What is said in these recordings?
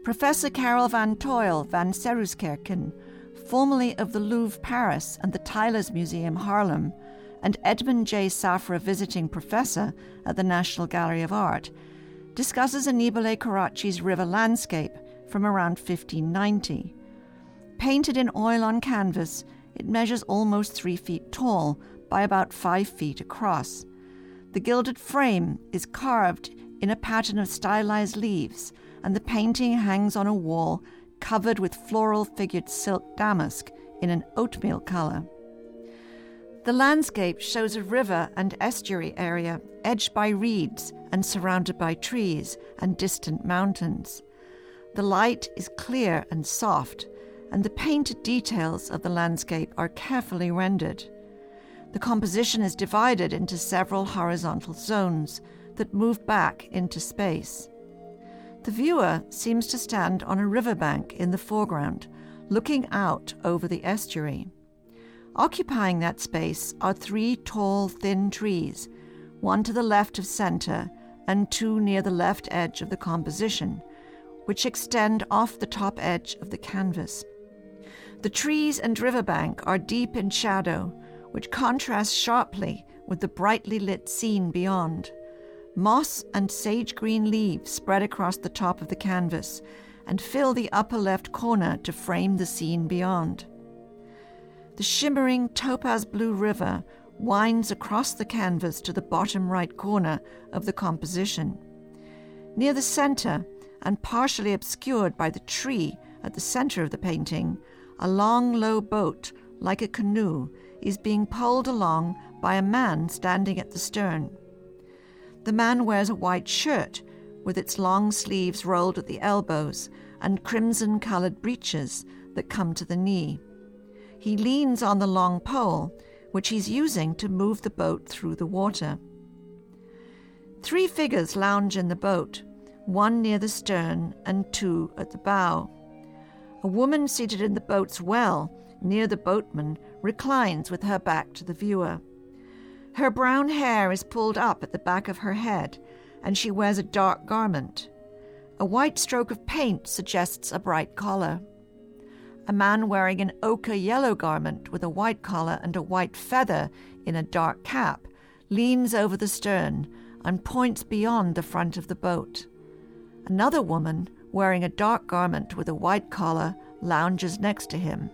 Professor Karel van Tuyl van Seruskerken, formerly of the Louvre Paris and the Tylers Museum Haarlem, and Edmund J. Safra visiting professor at the National Gallery of Art, discusses Annibale Carracci's river landscape from around 1590. Painted in oil on canvas, it measures almost 3 feet tall by about 5 feet across. The gilded frame is carved in a pattern of stylized leaves, and the painting hangs on a wall covered with floral figured silk damask in an oatmeal color. The landscape shows a river and estuary area edged by reeds and surrounded by trees and distant mountains. The light is clear and soft, and the painted details of the landscape are carefully rendered. The composition is divided into several horizontal zones that move back into space. The viewer seems to stand on a riverbank in the foreground, looking out over the estuary. Occupying that space are 3 tall, thin trees, one to the left of center and 2 near the left edge of the composition, which extend off the top edge of the canvas. The trees and riverbank are deep in shadow, which contrasts sharply with the brightly lit scene beyond. Moss and sage-green leaves spread across the top of the canvas and fill the upper left corner to frame the scene beyond. The shimmering topaz-blue river winds across the canvas to the bottom right corner of the composition. Near the center, and partially obscured by the tree at the center of the painting, a long, low boat, like a canoe, is being poled along by a man standing at the stern. The man wears a white shirt with its long sleeves rolled at the elbows and crimson-colored breeches that come to the knee. He leans on the long pole, which he's using to move the boat through the water. 3 figures lounge in the boat, 1 near the stern and 2 at the bow. A woman seated in the boat's well, near the boatman, reclines with her back to the viewer. Her brown hair is pulled up at the back of her head, and she wears a dark garment. A white stroke of paint suggests a bright collar. A man wearing an ochre-yellow garment with a white collar and a white feather in a dark cap leans over the stern and points beyond the front of the boat. Another woman, wearing a dark garment with a white collar, lounges next to him.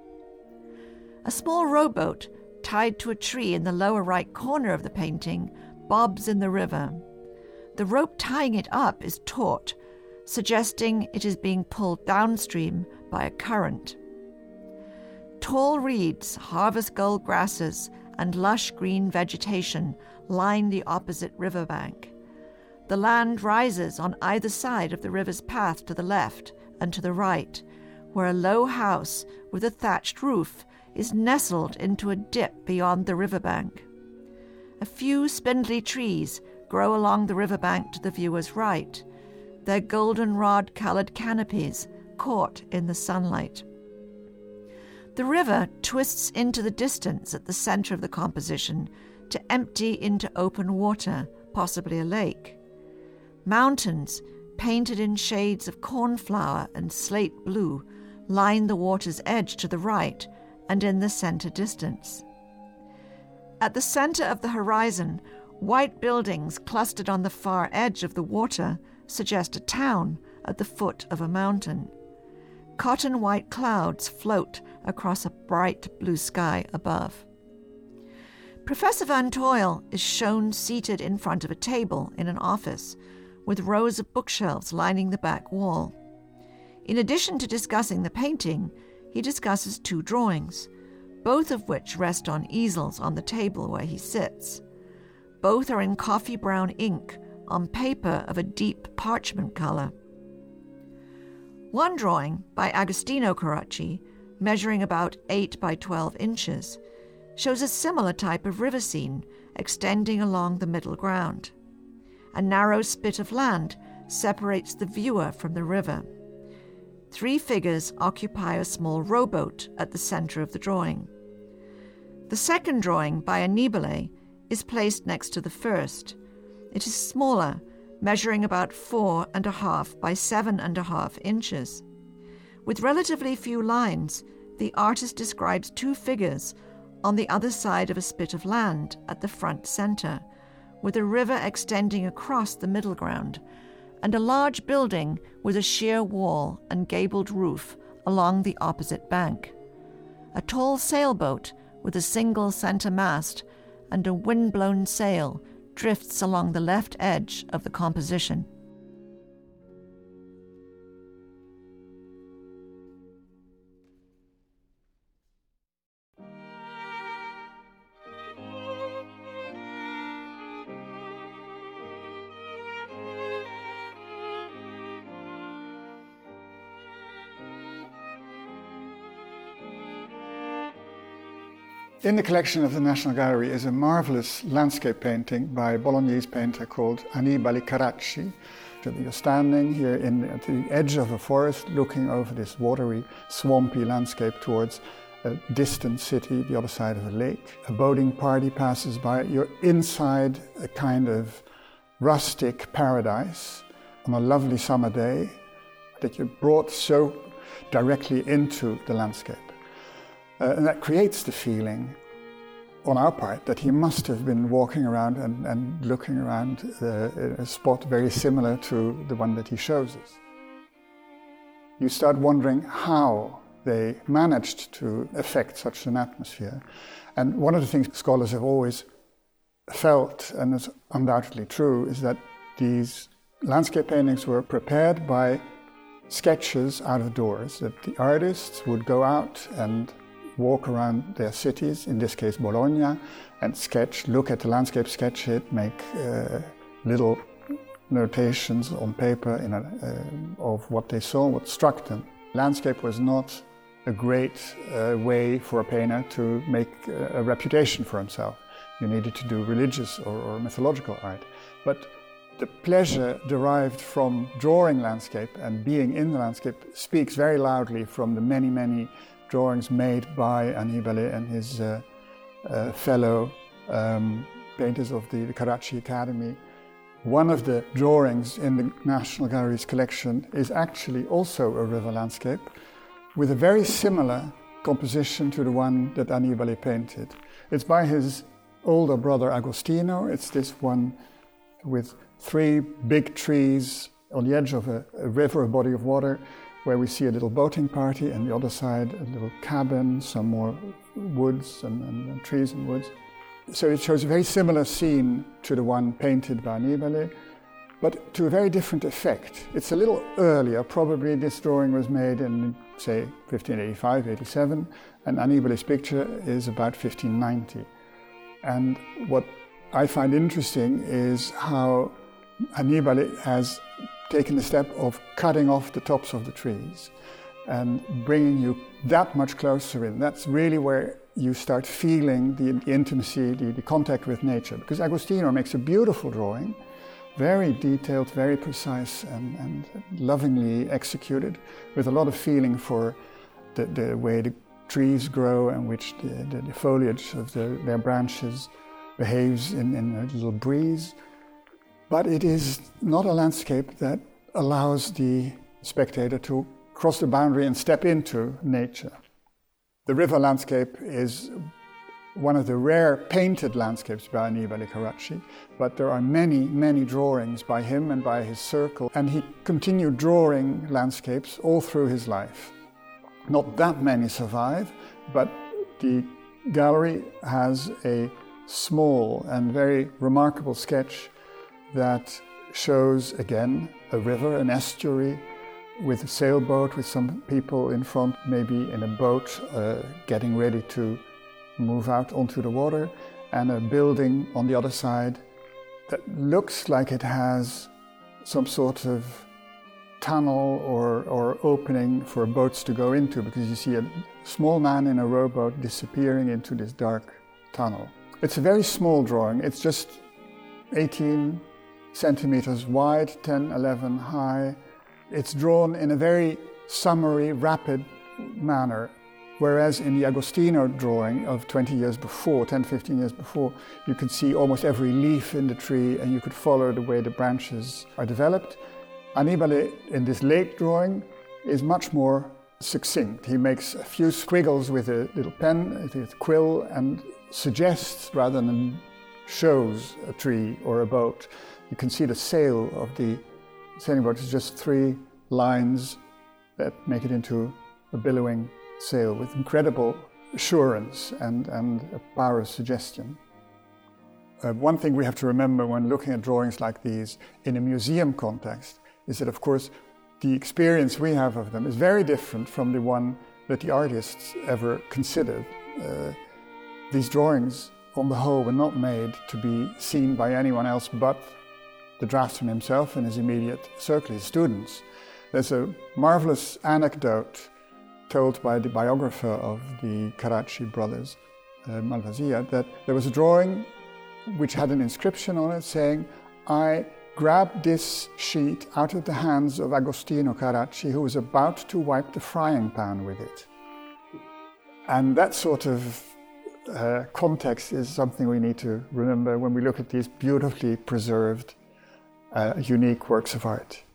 A small rowboat, tied to a tree in the lower right corner of the painting, bobs in the river. The rope tying it up is taut, suggesting it is being pulled downstream by a current. Tall reeds, harvest gold grasses, and lush green vegetation line the opposite riverbank. The land rises on either side of the river's path to the left and to the right, where a low house with a thatched roof is nestled into a dip beyond the riverbank. A few spindly trees grow along the riverbank to the viewer's right, their goldenrod-colored canopies caught in the sunlight. The river twists into the distance at the center of the composition to empty into open water, possibly a lake. Mountains, painted in shades of cornflower and slate blue, line the water's edge to the right and in the center distance. At the center of the horizon, white buildings clustered on the far edge of the water suggest a town at the foot of a mountain. Cotton white clouds float across a bright blue sky above. Professor van Tuyl is shown seated in front of a table in an office with rows of bookshelves lining the back wall. In addition to discussing the painting, he discusses 2 drawings, both of which rest on easels on the table where he sits. Both are in coffee brown ink on paper of a deep parchment color. One drawing, by Agostino Carracci, measuring about 8 by 12 inches, shows a similar type of river scene extending along the middle ground. A narrow spit of land separates the viewer from the river. 3 figures occupy a small rowboat at the center of the drawing. The second drawing, by Annibale, is placed next to the first. It is smaller, measuring about 4.5 by 7.5 inches. With relatively few lines, the artist describes two figures on the other side of a spit of land at the front centre, with a river extending across the middle ground, and a large building with a sheer wall and gabled roof along the opposite bank. A tall sailboat with a single centre mast and a wind-blown sail drifts along the left edge of the composition. In the collection of the National Gallery is a marvellous landscape painting by a Bolognese painter called Annibale Carracci. You're standing here at the edge of a forest looking over this watery, swampy landscape towards a distant city, the other side of a lake. A boating party passes by. You're inside a kind of rustic paradise on a lovely summer day that you're brought so directly into the landscape. And that creates the feeling on our part that he must have been walking around and looking around a spot very similar to the one that he shows us. You start wondering how they managed to affect such an atmosphere. And one of the things scholars have always felt, and it's undoubtedly true, is that these landscape paintings were prepared by sketches out of doors, that the artists would go out and walk around their cities, in this case Bologna, and sketch, look at the landscape, sketch it, make little notations on paper of what they saw, what struck them. Landscape was not a great way for a painter to make a reputation for himself. You needed to do religious or mythological art. But the pleasure derived from drawing landscape and being in the landscape speaks very loudly from the many, many drawings made by Annibale and his fellow painters of the Carracci Academy. One of the drawings in the National Gallery's collection is actually also a river landscape with a very similar composition to the one that Annibale painted. It's by his older brother Agostino. It's this one with 3 big trees on the edge of a river, a body of water, where we see a little boating party, and the other side a little cabin, some more woods and trees and woods. So it shows a very similar scene to the one painted by Annibale, but to a very different effect. It's a little earlier. Probably this drawing was made in, say, 1585, 87, and Annibale's picture is about 1590. And what I find interesting is how Annibale has taken the step of cutting off the tops of the trees and bringing you that much closer in. That's really where you start feeling the intimacy, the contact with nature. Because Agostino makes a beautiful drawing, very detailed, very precise and lovingly executed, with a lot of feeling for the way the trees grow and which the foliage of their branches behaves in a little breeze. But it is not a landscape that allows the spectator to cross the boundary and step into nature. The river landscape is one of the rare painted landscapes by Annibale Carracci, but there are many, many drawings by him and by his circle, and he continued drawing landscapes all through his life. Not that many survive, but the gallery has a small and very remarkable sketch that shows, again, a river, an estuary, with a sailboat, with some people in front, maybe in a boat, getting ready to move out onto the water, and a building on the other side that looks like it has some sort of tunnel or opening for boats to go into, because you see a small man in a rowboat disappearing into this dark tunnel. It's a very small drawing. It's just 18 centimeters wide, 10, 11 high. It's drawn in a very summary, rapid manner. Whereas in the Agostino drawing of 10, 15 years before, you could see almost every leaf in the tree and you could follow the way the branches are developed. Annibale, in this late drawing, is much more succinct. He makes a few squiggles with a little pen, a quill, and suggests rather than shows a tree or a boat. You can see the sail of the sailing boat is just 3 lines that make it into a billowing sail with incredible assurance and a power of suggestion. One thing we have to remember when looking at drawings like these in a museum context is that, of course, the experience we have of them is very different from the one that the artists ever considered. These drawings, on the whole, were not made to be seen by anyone else but the draftsman himself and his immediate circle, his students. There's a marvelous anecdote told by the biographer of the Carracci brothers, Malvasia, that there was a drawing which had an inscription on it saying, "I grabbed this sheet out of the hands of Agostino Carracci, who was about to wipe the frying pan with it." And that sort of context is something we need to remember when we look at these beautifully preserved, unique works of art.